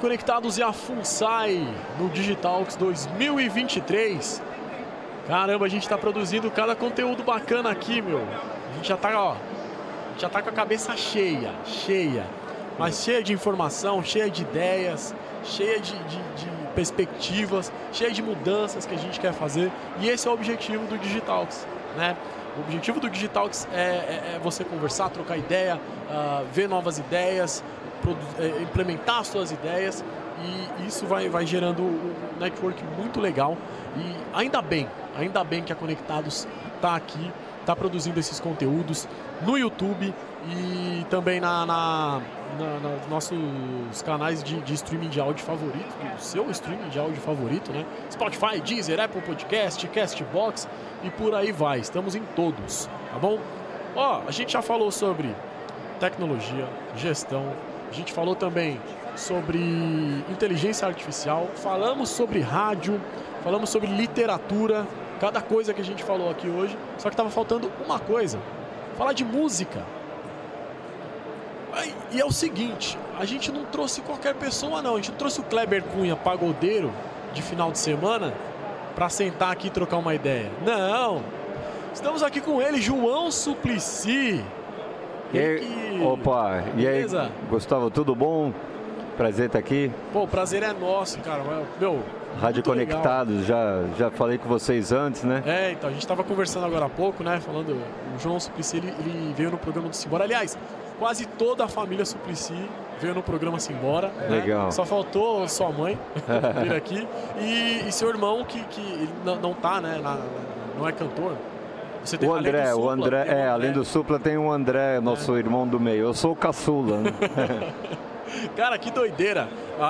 conectados e a FUNSAI no Digitalks 2023. Caramba, a gente tá produzindo cada conteúdo bacana aqui, meu. A gente já tá com a cabeça cheia. Mas cheia de informação, cheia de ideias, cheia de perspectivas, cheia de mudanças que a gente quer fazer. E esse é o objetivo do Digitalks, né? O objetivo do Digitalks é você conversar, trocar ideia, ver novas ideias, implementar as suas ideias, e isso vai gerando um network muito legal. E ainda bem que a Conectados está aqui, está produzindo esses conteúdos no YouTube e também nos nossos canais de streaming de áudio favorito, do seu streaming de áudio favorito, né? Spotify, Deezer, Apple Podcast, Castbox e por aí vai. Estamos em todos, tá bom? A gente já falou sobre tecnologia, gestão, a gente falou também sobre inteligência artificial, falamos sobre rádio, falamos sobre literatura, cada coisa que a gente falou aqui hoje, só que estava faltando uma coisa, falar de música. E é o seguinte, a gente não trouxe qualquer pessoa não, a gente não trouxe o Kleber Cunha, pagodeiro, de final de semana, para sentar aqui e trocar uma ideia. Não, estamos aqui com ele, João Suplicy. Opa, beleza? E aí, Gustavo, tudo bom? Prazer estar aqui. Pô, o prazer é nosso, cara. Meu, Rádio Conectados, já falei com vocês antes, né? Então, a gente estava conversando agora há pouco, né? Falando, o João Suplicy, ele veio no programa do Simbora. Aliás, quase toda a família Suplicy veio no programa Simbora. Legal. Né? Só faltou sua mãe vir aqui. E seu irmão, que ele não tá, né? Não é cantor. Você tem, o André, além do Supla tem o André, nosso irmão do meio. Eu sou o caçula, né? Cara, que doideira.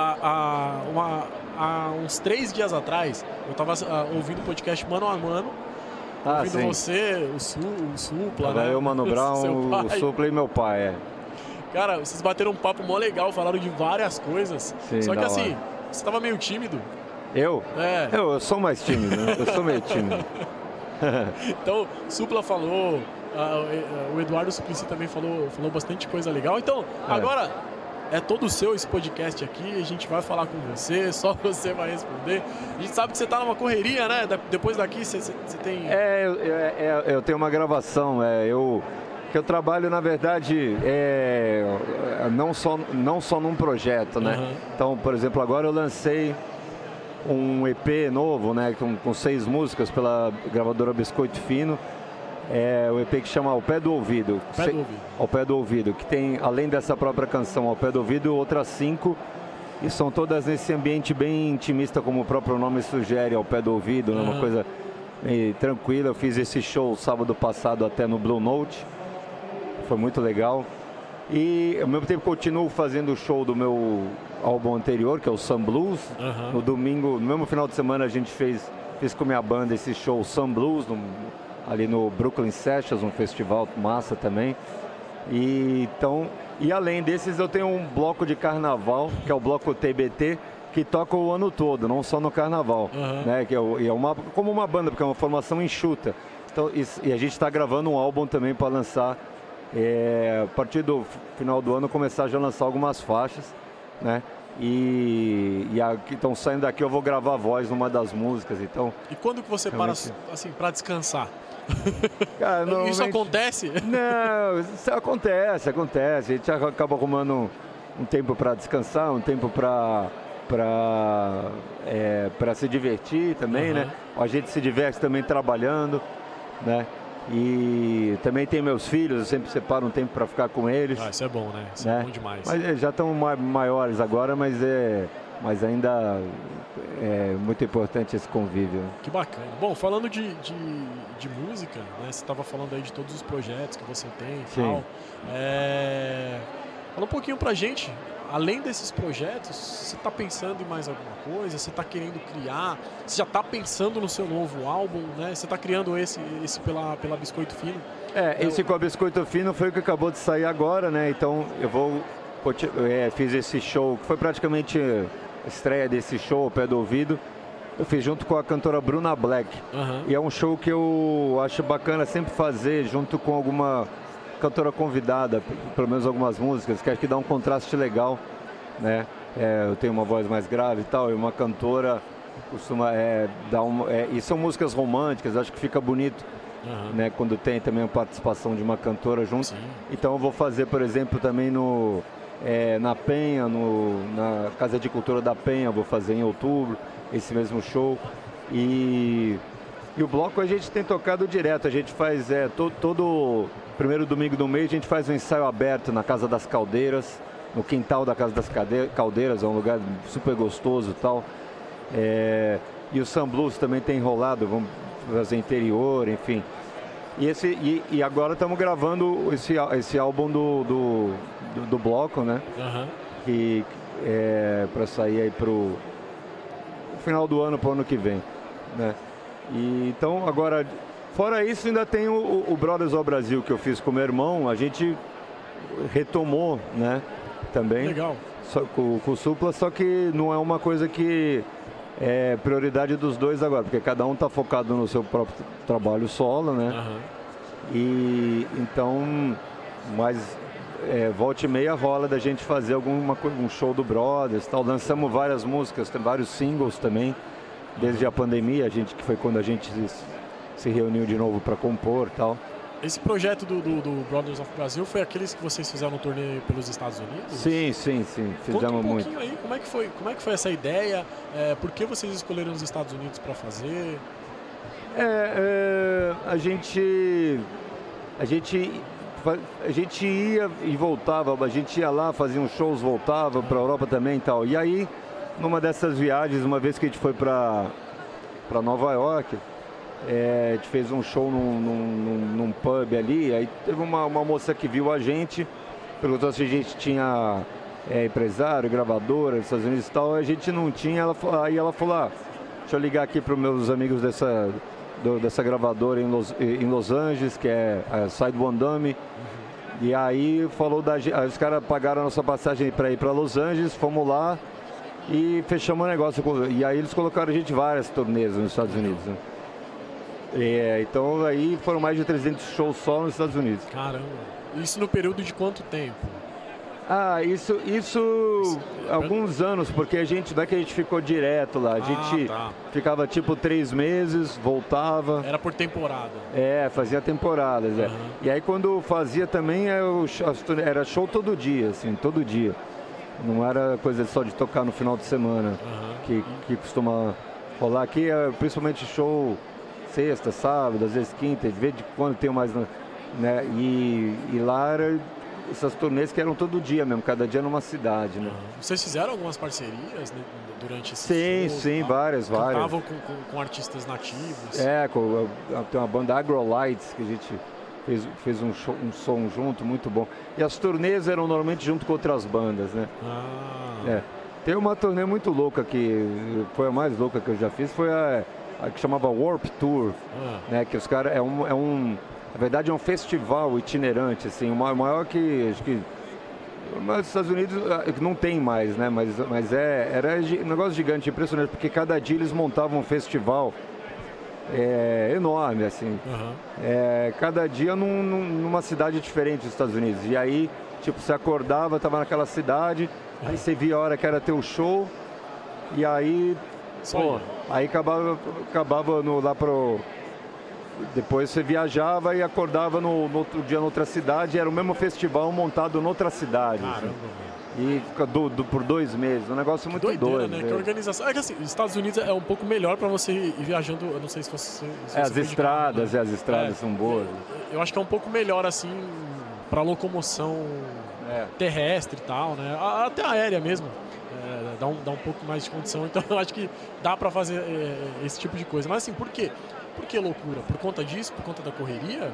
Há uns 3 dias atrás, eu tava ouvindo o podcast Mano a Mano. Ouvindo sim. Você, o Supla, né? Eu, Mano Brown, o Supla e meu pai, Cara, vocês bateram um papo mó legal, falaram de várias coisas. Sim, só que assim, você tava meio tímido. Eu? Eu sou mais tímido, né? Eu sou meio tímido. Então, Supla falou, o Eduardo Suplicy também falou bastante coisa legal. Então, agora é todo seu esse podcast aqui, a gente vai falar com você, só você vai responder. A gente sabe que você tá numa correria, né? Depois daqui você tem... Eu tenho uma gravação, eu trabalho, na verdade, não só num projeto, né? Uhum. Então, por exemplo, agora eu lancei um EP novo, né, com 6 músicas pela gravadora Biscoito Fino. O EP que chama Ao Pé do Ouvido. Ao Pé do Ouvido, que tem, além dessa própria canção Ao Pé do Ouvido, outras 5, e são todas nesse ambiente bem intimista, como o próprio nome sugere, Ao Pé do Ouvido, né, uma coisa tranquila. Eu fiz esse show sábado passado até no Blue Note, foi muito legal. E ao mesmo tempo continuo fazendo o show do meu álbum anterior, que é o Sun Blues. No domingo, no mesmo final de semana, a gente fiz com minha banda esse show Sun Blues, ali no Brooklyn Sessions, um festival massa também. E além desses, eu tenho um bloco de carnaval, que é o bloco TBT, que toca o ano todo, não só no carnaval, né? Que como uma banda, porque é uma formação enxuta. Então, e a gente está gravando um álbum também para lançar. A partir do final do ano começar já a lançar algumas faixas, né? E então saindo daqui eu vou gravar a voz numa das músicas, então. E quando que você para assim para descansar? Cara, isso acontece? Não, isso acontece. A gente acaba arrumando um tempo para descansar, um tempo para se divertir também, né? A gente se diverte também trabalhando, né? E também tem meus filhos, eu sempre separo um tempo para ficar com eles. Isso é bom, né? Isso é bom demais. Mas já estão maiores agora, mas ainda é muito importante esse convívio. Que bacana. Bom, falando de música, né? Você estava falando aí de todos os projetos que você tem e tal. Fala um pouquinho pra gente. Além desses projetos, você está pensando em mais alguma coisa? Você está querendo criar? Você já está pensando no seu novo álbum, né? Você está criando esse pela Biscoito Fino? Esse com a Biscoito Fino foi o que acabou de sair agora, né? Então eu fiz esse show, que foi praticamente a estreia desse show Ao Pé do Ouvido. Eu fiz junto com a cantora Bruna Black. E é um show que eu acho bacana sempre fazer junto com alguma cantora convidada, pelo menos algumas músicas, que acho que dá um contraste legal, né? eu tenho uma voz mais grave e tal, e uma cantora costuma dar e são músicas românticas, acho que fica bonito, né, quando tem também a participação de uma cantora junto. Sim. Então eu vou fazer, por exemplo, também na Penha, na Casa de Cultura da Penha, vou fazer em outubro, esse mesmo show. E o bloco a gente tem tocado direto, a gente faz todo primeiro domingo do mês, a gente faz um ensaio aberto na Casa das Caldeiras, no quintal da Casa das Caldeiras, é um lugar super gostoso e tal. E o Sun Blues também tem enrolado, vamos fazer interior, enfim. E agora estamos gravando esse álbum do bloco, né? Que para sair aí pro final do ano, pro ano que vem, né? E então agora, fora isso, ainda tem o Brothers ao Brasil que eu fiz com meu irmão, a gente retomou, né? Também. Legal. Só, com o Supla, só que não é uma coisa que é prioridade dos dois agora, porque cada um está focado no seu próprio trabalho solo, né? E então, mas volta e meia rola da gente fazer um show do Brothers, tal. Lançamos várias músicas, tem vários singles também, desde a pandemia, que foi quando a gente se reuniu de novo para compor, tal. Esse projeto do Brothers of Brasil foi aqueles que vocês fizeram no turnê pelos Estados Unidos? Sim, fizemos muito. Conta um pouquinho aí, como é que foi essa ideia? Por que vocês escolheram os Estados Unidos para fazer? A gente ia e voltava, a gente ia lá, fazia uns shows, voltava para a Europa também e tal. E aí, numa dessas viagens, uma vez que a gente foi para Nova York, a gente fez um show num pub ali, aí teve uma moça que viu a gente, perguntou se a gente tinha empresário, gravadora dos Estados Unidos e tal, a gente não tinha, aí ela falou, deixa eu ligar aqui para os meus amigos dessa gravadora em Los Angeles, que é a Side One Dummy, e aí falou aí os caras pagaram a nossa passagem para ir para Los Angeles, fomos lá e fechamos o negócio, e aí eles colocaram a gente várias turnês nos Estados Unidos, né? Então aí foram mais de 300 shows só nos Estados Unidos. Caramba, isso no período de quanto tempo? Isso alguns anos, porque não é que a gente ficou direto lá, a gente ficava tipo 3 meses, voltava. Era por temporada? Fazia temporadas, E aí quando fazia também, era show todo dia, assim, todo dia. Não era coisa só de tocar no final de semana, que costuma rolar aqui, principalmente show sexta, sábado, às vezes quinta, de vez de quando tem mais, né? E lá era essas turnês que eram todo dia mesmo, cada dia numa cidade, né? Vocês fizeram algumas parcerias, né, durante esse shows? Sim, várias. Cantavam com artistas nativos? Tem uma banda Agrolights que a gente fez um som junto, muito bom. E as turnês eram normalmente junto com outras bandas, né? Tem uma turnê muito louca que foi a mais louca que eu já fiz, foi a que chamava Warp Tour, né? Que os caras na verdade é um festival itinerante, assim, o maior que acho que nos Estados Unidos não tem mais, né? Mas era um negócio gigante, impressionante, porque cada dia eles montavam um festival enorme, assim. Cada dia numa cidade diferente dos Estados Unidos. E aí, tipo, você acordava, estava naquela cidade, aí você via a hora que era teu show, e aí aí acabava lá pro... Depois você viajava e acordava no outro dia noutra cidade, era o mesmo festival montado noutra cidade. Caramba, assim. E fica por 2 meses, um negócio muito doido. Né? Que organização. Que assim, os Estados Unidos é um pouco melhor para você ir viajando, eu não sei se você... as estradas, as estradas são boas. Eu acho que é um pouco melhor, assim, para locomoção terrestre e tal, né? Até aérea mesmo. Dá um pouco mais de condição, então eu acho que dá para fazer esse tipo de coisa. Mas assim, por quê? Por que loucura? Por conta disso? Por conta da correria?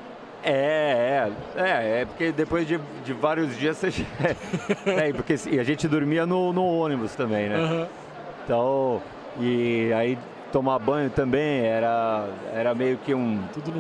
Porque depois de vários dias você... porque a gente dormia no ônibus também, né? Então, e aí tomar banho também era meio que tudo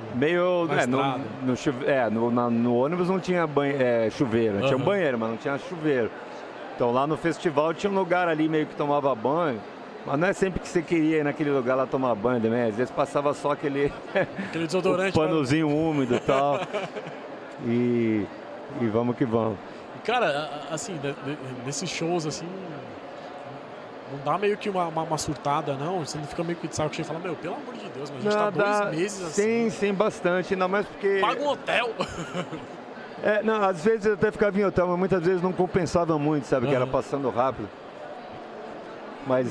no ônibus não tinha chuveiro, tinha um banheiro, mas não tinha chuveiro. Então lá no festival tinha um lugar ali meio que tomava banho, mas não é sempre que você queria ir naquele lugar lá tomar banho também, às vezes passava só aquele desodorante, panozinho úmido e tal, e vamos que vamos. Cara, assim, nesses shows, assim, não dá meio que uma surtada, não? Você não fica meio que de saco cheio e fala, meu, pelo amor de Deus, mas a gente tá 2 meses assim. Sim, bastante, ainda mais porque... Paga um hotel. Não, às vezes eu até ficava em hotel, mas muitas vezes não compensava muito, sabe? Que era passando rápido. Mas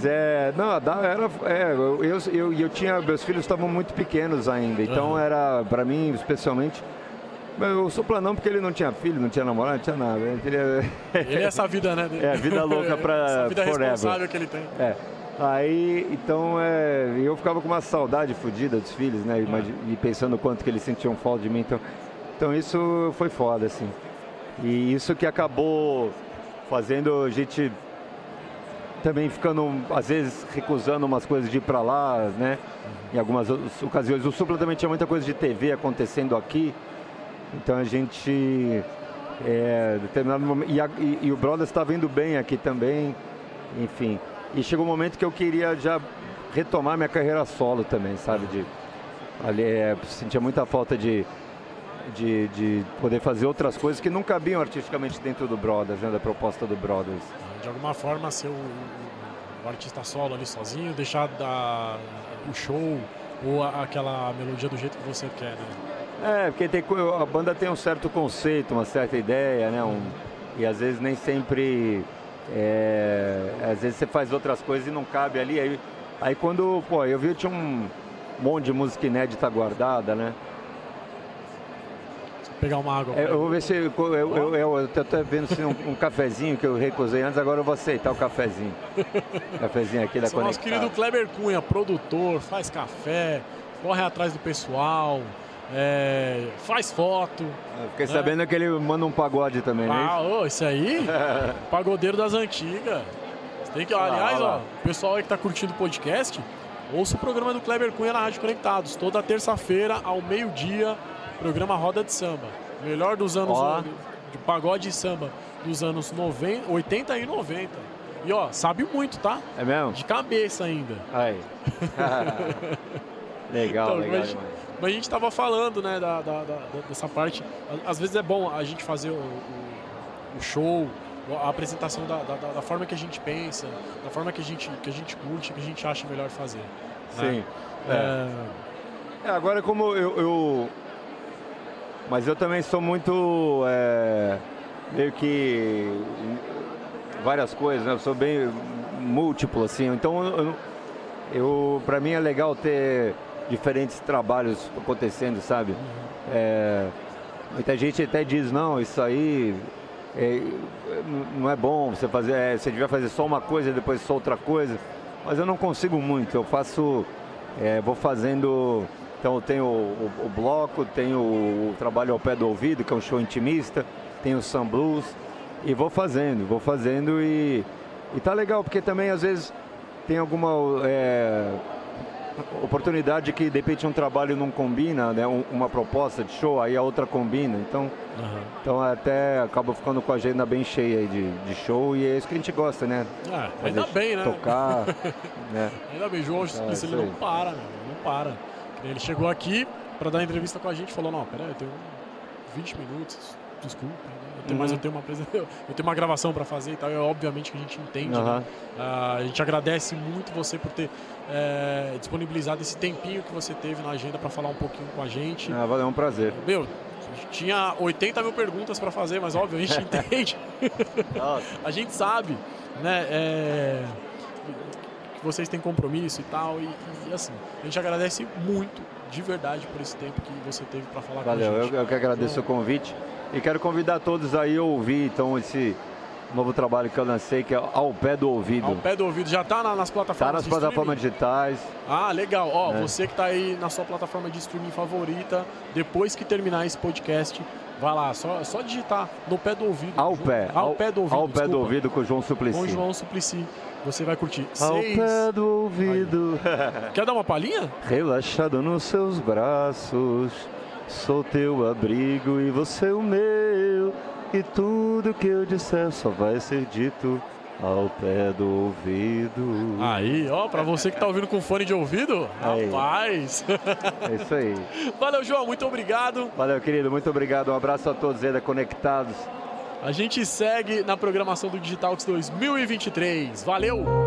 eu tinha, meus filhos estavam muito pequenos ainda, então era, pra mim, especialmente... Eu sou planão porque ele não tinha filho, não tinha namorado, não tinha nada. Ele é essa vida, né? Vida louca pra essa vida forever. Responsável que ele tem. Aí, então, eu ficava com uma saudade fodida dos filhos, né? E pensando o quanto que eles sentiam falta de mim. Então isso foi foda, assim. E isso que acabou fazendo a gente também ficando, às vezes, recusando umas coisas de ir pra lá, né? Em algumas ocasiões. O Supla também tinha muita coisa de TV acontecendo aqui. Então a gente, determinado momento, e o Brothers estava indo bem aqui também, enfim. E chegou um momento que eu queria já retomar minha carreira solo também, sabe? Sentia muita falta de poder fazer outras coisas que não cabiam artisticamente dentro do Brothers, né? Da proposta do Brothers. De alguma forma ser o artista solo ali sozinho, deixar o show ou aquela melodia do jeito que você quer, né? Porque a banda tem um certo conceito, uma certa ideia, né? E às vezes nem sempre... às vezes você faz outras coisas e não cabe ali. Aí quando, eu vi, tinha um monte de música inédita guardada, né? Vou pegar uma água. Eu vou ver se... Eu tô até vendo se um cafezinho que eu recusei antes, agora eu vou aceitar o cafezinho. Cafezinho aqui da Conectado. Nosso querido Kleber Cunha, produtor, faz café, corre atrás do pessoal... faz foto. Eu fiquei sabendo que ele manda um pagode também, né? Isso aí, pagodeiro das antigas. Você tem que, aliás, o pessoal aí que tá curtindo o podcast, ouça o programa do Kleber Cunha na Rádio Conectados, toda terça-feira ao meio-dia, programa Roda de Samba. Melhor dos anos de pagode e samba dos anos 80 e 90. E sabe muito, tá? É mesmo? De cabeça ainda. Aí. Legal, legal demais. Mas a gente estava falando, né, dessa parte. Às vezes é bom a gente fazer o show, a apresentação da forma que a gente pensa, da forma que a gente curte, que a gente acha melhor fazer. Sim. Né? Agora, como mas eu também sou muito... meio que... várias coisas, né? Eu sou bem múltiplo, assim. Então, pra mim é legal ter... diferentes trabalhos acontecendo, sabe? Muita gente até diz, não, isso aí não é bom você fazer, você devia fazer só uma coisa e depois só outra coisa, mas eu não consigo muito, eu faço, vou fazendo, então eu tenho o bloco, tenho o trabalho ao pé do ouvido, que é um show intimista, tenho o Sun Blues, e vou fazendo e tá legal, porque também às vezes tem alguma... oportunidade que de repente um trabalho não combina, né? Uma proposta de show, aí a outra combina, então até acaba ficando com a agenda bem cheia aí de show, e é isso que a gente gosta, né? Ainda bem, né? Tocar, né? Ainda bem, João ele não para, né? Não para. Ele chegou aqui para dar entrevista com a gente e falou, não, peraí, eu tenho 20 minutos, desculpa, mas eu tenho uma gravação para fazer e tal, e obviamente que a gente entende, né? A gente agradece muito você por ter disponibilizado esse tempinho que você teve na agenda para falar um pouquinho com a gente. Valeu, é um prazer. Tinha 80 mil perguntas para fazer, mas óbvio, a gente entende. A gente sabe, né, que vocês têm compromisso e tal, e assim, a gente agradece muito, de verdade, por esse tempo que você teve para falar com a gente. Valeu, eu que agradeço o convite. E quero convidar todos aí a ouvir, então, esse novo trabalho que eu lancei, que é Ao Pé do Ouvido. Ao Pé do Ouvido. Já está nas plataformas de plataformas digitais. Legal. Você que está aí na sua plataforma de streaming favorita, depois que terminar esse podcast, vai lá, só digitar No Pé do Ouvido. Ao Pé do Ouvido. Ao Pé do Ouvido com o João Suplicy. Com o João Suplicy. Você vai curtir. Ao pé do ouvido. Quer dar uma palhinha? Relaxado nos seus braços, sou teu abrigo e você o meu. E tudo que eu disser só vai ser dito ao pé do ouvido. Aí, pra você que tá ouvindo com fone de ouvido, rapaz. É isso aí. Valeu, João, muito obrigado. Valeu, querido, muito obrigado. Um abraço a todos aí da Conectados. A gente segue na programação do Digitalx 2023. Valeu!